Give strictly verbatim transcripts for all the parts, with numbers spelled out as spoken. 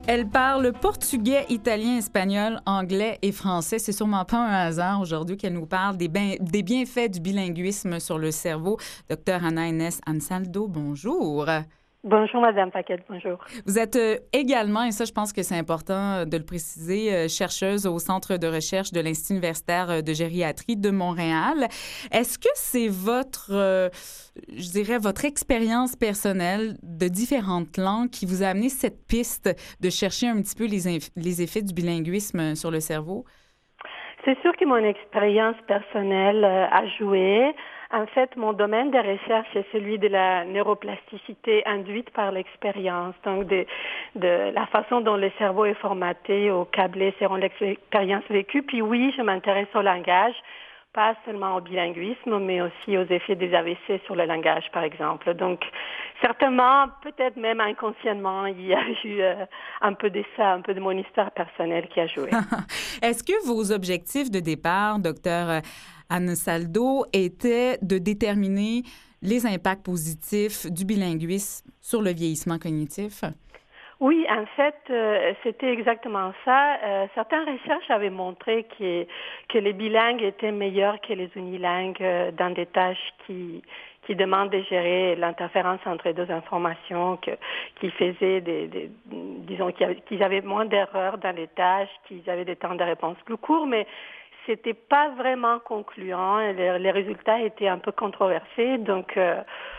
Elle parle portugais, italien, espagnol, anglais et français. C'est sûrement pas un hasard aujourd'hui qu'elle nous parle des, ben- des bienfaits du bilinguisme sur le cerveau. Docteur Ana Inés Ansaldo, bonjour. Bonjour, Madame Paquette, bonjour. Vous êtes euh, également, et ça, je pense que c'est important de le préciser, euh, chercheuse au Centre de recherche de l'Institut universitaire de gériatrie de Montréal. Est-ce que c'est votre, euh, je dirais, votre expérience personnelle de différentes langues qui vous a amené cette piste de chercher un petit peu les, inf- les effets du bilinguisme sur le cerveau? C'est sûr que mon expérience personnelle euh, a joué. En fait, mon domaine de recherche est celui de la neuroplasticité induite par l'expérience, donc de, de la façon dont le cerveau est formaté ou câblé selon l'expérience vécue. Puis oui, je m'intéresse au langage, pas seulement au bilinguisme, mais aussi aux effets des A V C sur le langage, par exemple. Donc, certainement, peut-être même inconsciemment, il y a eu euh, un peu de ça, un peu de mon histoire personnelle qui a joué. Est-ce que vos objectifs de départ, docteur Ansaldo, étaient de déterminer les impacts positifs du bilinguisme sur le vieillissement cognitif? Oui, en fait, euh, c'était exactement ça. Euh, certaines recherches avaient montré que, que les bilingues étaient meilleurs que les unilingues euh, dans des tâches qui, qui demandent de gérer l'interférence entre les deux informations, que, qui faisaient des, des disons qu'ils avaient, qu'ils avaient moins d'erreurs dans les tâches, qu'ils avaient des temps de réponse plus courts, mais c'était pas vraiment concluant. Les, les résultats étaient un peu controversés, donc euh,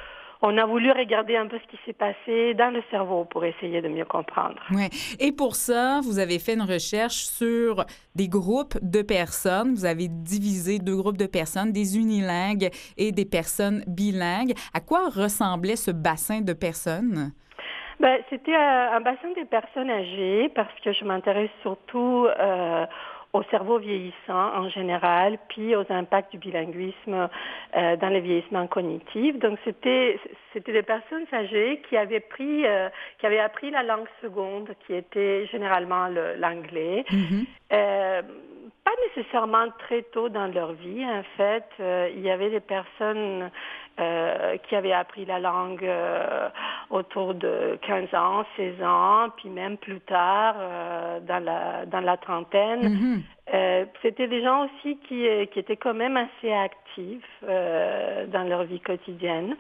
on a voulu regarder un peu ce qui s'est passé dans le cerveau pour essayer de mieux comprendre. Oui. Et pour ça, vous avez fait une recherche sur des groupes de personnes. Vous avez divisé deux groupes de personnes, des unilingues et des personnes bilingues. À quoi ressemblait ce bassin de personnes? Ben, c'était un bassin de personnes âgées parce que je m'intéresse surtout euh, au cerveau vieillissant en général, puis aux impacts du bilinguisme euh, dans le vieillissement cognitif. Donc c'était c'était des personnes âgées qui avaient pris euh, qui avaient appris la langue seconde, qui était généralement le, l'anglais. Mm-hmm. Euh, pas nécessairement très tôt dans leur vie, en fait. Euh, il y avait des personnes euh, qui avaient appris la langue euh, autour de quinze ans, seize ans, puis même plus tard, euh, dans la dans la trentaine. Mm-hmm. Euh, c'était des gens aussi qui, qui étaient quand même assez actifs euh, dans leur vie quotidienne.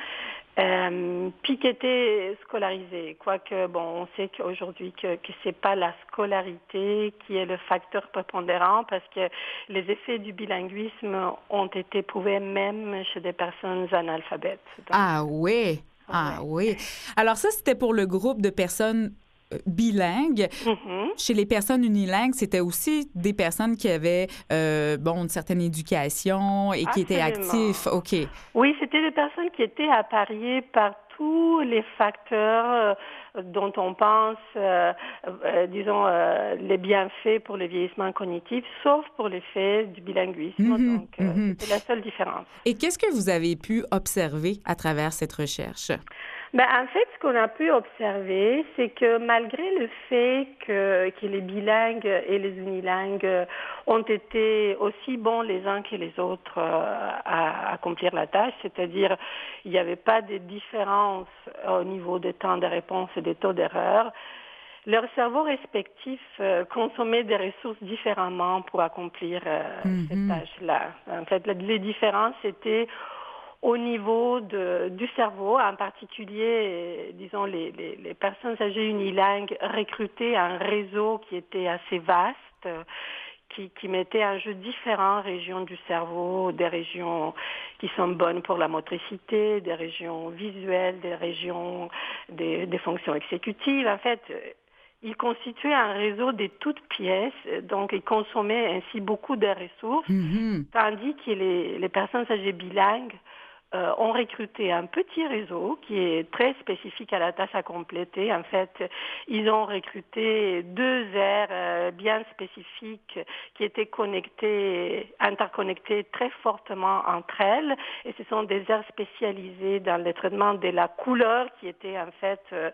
Euh, puis qui étaient scolarisés, quoique bon, on sait qu'aujourd'hui que que c'est pas la scolarité qui est le facteur prépondérant, parce que les effets du bilinguisme ont été prouvés même chez des personnes analphabètes. Donc, ah oui, ah ouais. oui. Alors ça, c'était pour le groupe de personnes euh, bilingues. Mm-hmm. Chez les personnes unilingues, c'était aussi des personnes qui avaient, euh, bon, une certaine éducation et qui étaient Absolument. actifs. OK. Oui, c'était des personnes qui étaient appariées par tous les facteurs euh, dont on pense, euh, euh, disons, euh, les bienfaits pour le vieillissement cognitif, sauf pour l'effet du bilinguisme. Mm-hmm, Donc, euh, mm-hmm. c'était la seule différence. Et qu'est-ce que vous avez pu observer à travers cette recherche? Ben, en fait, ce qu'on a pu observer, c'est que malgré le fait que, que les bilingues et les unilingues ont été aussi bons les uns que les autres euh, à accomplir la tâche, c'est-à-dire il n'y avait pas de différence au niveau des temps de réponse et des taux d'erreur, leurs cerveaux respectifs euh, consommaient des ressources différemment pour accomplir euh, Mm-hmm. cette tâche-là. En fait, les différences étaient au niveau de, du cerveau, en particulier, disons, les, les, les personnes âgées unilingues recrutaient un réseau qui était assez vaste, qui, qui mettait en jeu différentes régions du cerveau, des régions qui sont bonnes pour la motricité, des régions visuelles, des régions des, des fonctions exécutives. En fait, il constituait un réseau de toutes pièces, donc il consommait ainsi beaucoup de ressources, Mm-hmm. tandis que les, les personnes âgées bilingues Euh, ont recruté un petit réseau qui est très spécifique à la tâche à compléter. En fait, ils ont recruté deux aires euh, bien spécifiques qui étaient connectées, interconnectées très fortement entre elles. Et ce sont des aires spécialisées dans le traitement de la couleur qui était en fait euh,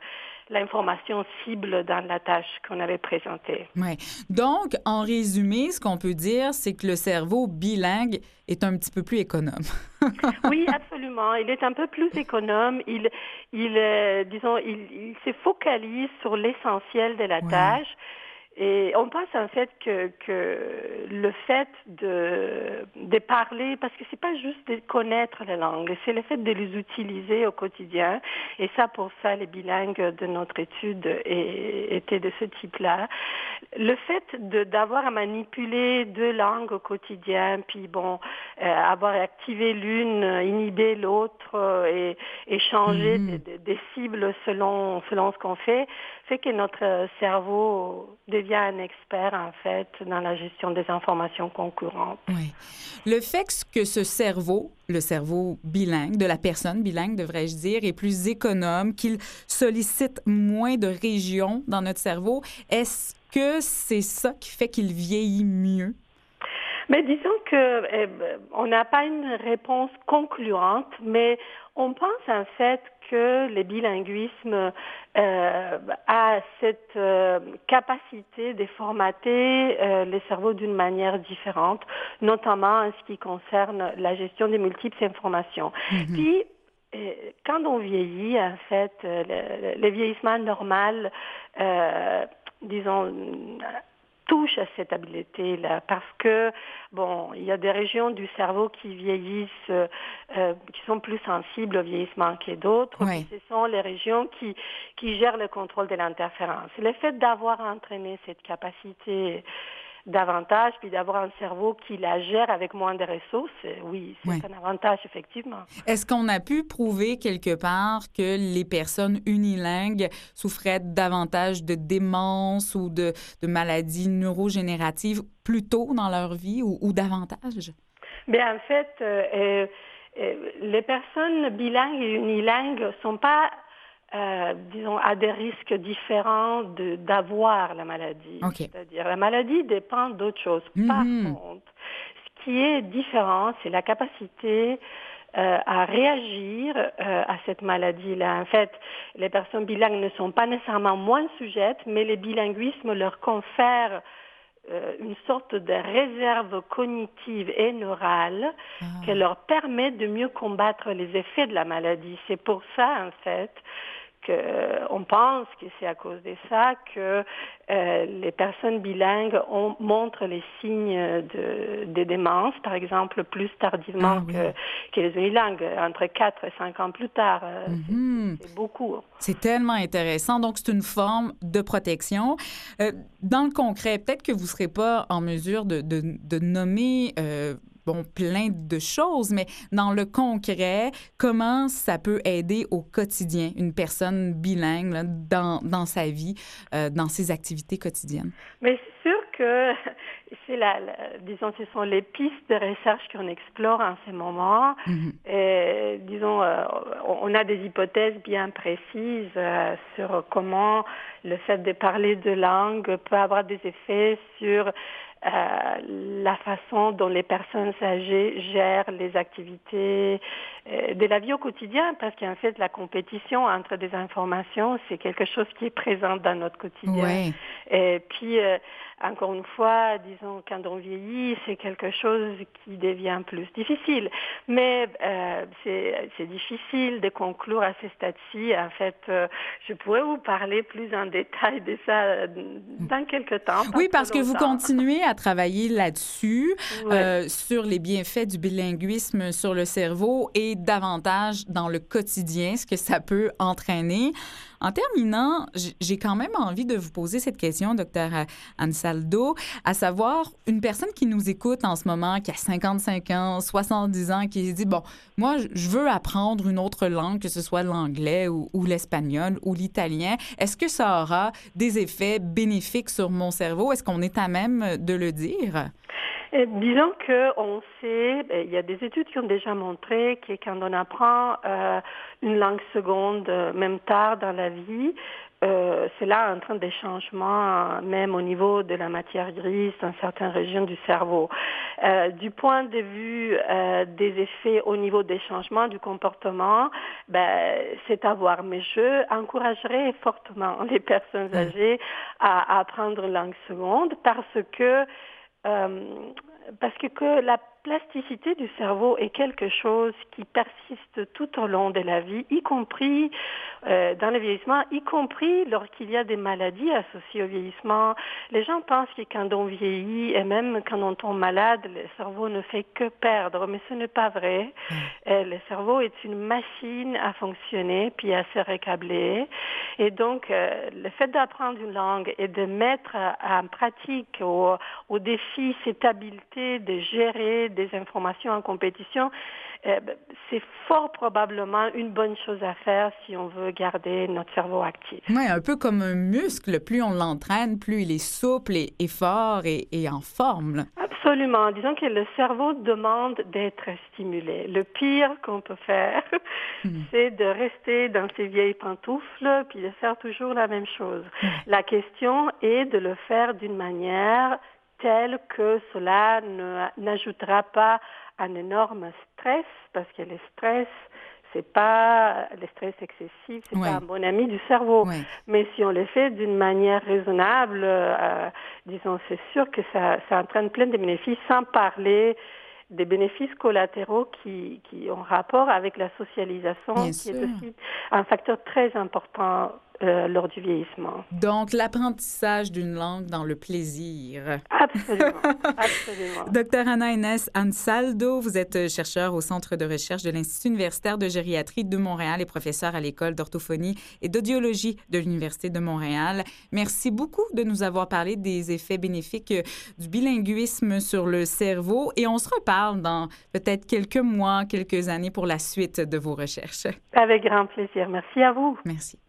l'information cible dans la tâche qu'on avait présentée. Ouais. Donc, en résumé, ce qu'on peut dire, c'est que le cerveau bilingue est un petit peu plus économe. Oui, absolument. Il est un peu plus économe. Il, il, euh, disons, il, il se focalise sur l'essentiel de la Ouais. tâche. Et on pense en fait que, que le fait de, de parler, parce que c'est pas juste de connaître les langues, c'est le fait de les utiliser au quotidien. Et ça, pour ça, les bilingues de notre étude est- étaient de ce type-là. Le fait de, d'avoir à manipuler deux langues au quotidien, puis bon, euh, avoir activé l'une, inhibé l'autre euh, et, et changer Mhm. des, des- des cibles selon, selon ce qu'on fait, fait que notre cerveau devient un expert, en fait, dans la gestion des informations concurrentes. Oui. Le fait que ce cerveau, le cerveau bilingue, de la personne bilingue, devrais-je dire, est plus économe, qu'il sollicite moins de régions dans notre cerveau, est-ce que c'est ça qui fait qu'il vieillit mieux? Mais disons que eh, on n'a pas une réponse concluante, mais on pense en fait que le bilinguisme euh, a cette euh, capacité de formater euh, le cerveau d'une manière différente, notamment en ce qui concerne la gestion des multiples informations. Mhm. Puis, euh, quand on vieillit, en fait, euh, le, le vieillissement normal, euh, disons, touche à cette habileté-là parce que, bon, il y a des régions du cerveau qui vieillissent, euh, euh, qui sont plus sensibles au vieillissement que d'autres. Ouais. Puis ce sont les régions qui, qui gèrent le contrôle de l'interférence. Le fait d'avoir entraîné cette capacité davantage, puis d'avoir un cerveau qui la gère avec moins de ressources, oui, c'est Ouais. un avantage, effectivement. Est-ce qu'on a pu prouver quelque part que les personnes unilingues souffraient davantage de démence ou de, de maladies neurogénératives plus tôt dans leur vie ou, ou davantage? Bien, en fait, euh, euh, euh, les personnes bilingues et unilingues ne sont pas, euh, disons, à des risques différents de, d'avoir la maladie. OK. C'est-à-dire, la maladie dépend d'autres choses. Par Mhm. contre, ce qui est différent, c'est la capacité euh, à réagir euh, à cette maladie-là. En fait, les personnes bilingues ne sont pas nécessairement moins sujettes, mais le bilinguisme leur confère euh, une sorte de réserve cognitive et neurale Ah. qui leur permet de mieux combattre les effets de la maladie. C'est pour ça, en fait, qu'on pense que c'est à cause de ça que euh, les personnes bilingues ont, montrent les signes de, de démence, par exemple, plus tardivement Ah oui. que, que les unilingues, entre quatre et cinq ans plus tard. Euh, Mhm. c'est, c'est beaucoup. C'est tellement intéressant. Donc, c'est une forme de protection. Euh, dans le concret, peut-être que vous ne serez pas en mesure de, de, de nommer euh, bon, plein de choses, mais dans le concret, comment ça peut aider au quotidien une personne bilingue là, dans, dans sa vie, euh, dans ses activités quotidiennes? Mais c'est sûr que, c'est la, la, disons, ce sont les pistes de recherche qu'on explore en ce moment. Mm-hmm. Et, disons, euh, on a des hypothèses bien précises euh, sur comment le fait de parler deux langues peut avoir des effets sur euh, la façon dont les personnes âgées gèrent les activités euh, de la vie au quotidien, parce qu'en fait, la compétition entre des informations, c'est quelque chose qui est présent dans notre quotidien. Ouais. Et puis, euh, encore une fois, disons, quand on vieillit, c'est quelque chose qui devient plus difficile. Mais euh, c'est, c'est difficile de conclure à ce stade-ci. En fait, euh, je pourrais vous parler plus en détail de ça dans quelques temps. Oui, parce que vous continuez à travailler là-dessus, ouais. euh, sur les bienfaits du bilinguisme sur le cerveau et davantage dans le quotidien, ce que ça peut entraîner. En terminant, j'ai quand même envie de vous poser cette question, docteur Ansaldo, à savoir, une personne qui nous écoute en ce moment, qui a cinquante-cinq ans, soixante-dix ans, qui se dit, bon, moi, je veux apprendre une autre langue, que ce soit l'anglais ou, ou l'espagnol ou l'italien. Est-ce que ça aura des effets bénéfiques sur mon cerveau? Est-ce qu'on est à même de le dire? Et disons qu'on sait, il y a des études qui ont déjà montré que quand on apprend euh, une langue seconde, même tard dans la vie, euh, c'est là en train des changements, même au niveau de la matière grise dans certaines régions du cerveau. Euh, du point de vue euh, des effets au niveau des changements du comportement, ben, c'est à voir. Mais je encouragerais fortement les personnes âgées à, à apprendre une langue seconde parce que euh, parce que, que la plasticité du cerveau est quelque chose qui persiste tout au long de la vie, y compris euh, dans le vieillissement, y compris lorsqu'il y a des maladies associées au vieillissement. Les gens pensent que quand on vieillit et même quand on tombe malade, le cerveau ne fait que perdre, mais ce n'est pas vrai. Euh, le cerveau est une machine à fonctionner puis à se récabler. Et donc, euh, le fait d'apprendre une langue et de mettre en pratique au, au défi cette habileté de gérer des informations en compétition, euh, c'est fort probablement une bonne chose à faire si on veut garder notre cerveau actif. Oui, un peu comme un muscle. Plus on l'entraîne, plus il est souple et, et fort et, et en forme. Là. Absolument. Disons que le cerveau demande d'être stimulé. Le pire qu'on peut faire, mmh. c'est de rester dans ses vieilles pantoufles puis de faire toujours la même chose. Mmh. La question est de le faire d'une manière telle que cela ne, n'ajoutera pas un énorme stress, parce que le stress, c'est pas le stress excessif, c'est ouais. pas un bon ami du cerveau. Ouais. Mais si on le fait d'une manière raisonnable, euh, disons, c'est sûr que ça, ça entraîne plein de bénéfices, sans parler des bénéfices collatéraux qui, qui ont rapport avec la socialisation, Bien qui sûr. est aussi un facteur très important euh, lors du vieillissement. Donc, l'apprentissage d'une langue dans le plaisir. Absolument, absolument. Docteur Ana Inés Ansaldo, vous êtes chercheur au Centre de recherche de l'Institut universitaire de gériatrie de Montréal et professeur à l'École d'orthophonie et d'audiologie de l'Université de Montréal. Merci beaucoup de nous avoir parlé des effets bénéfiques du bilinguisme sur le cerveau et on se reparle dans peut-être quelques mois, quelques années pour la suite de vos recherches. Avec grand plaisir. Merci à vous. Merci.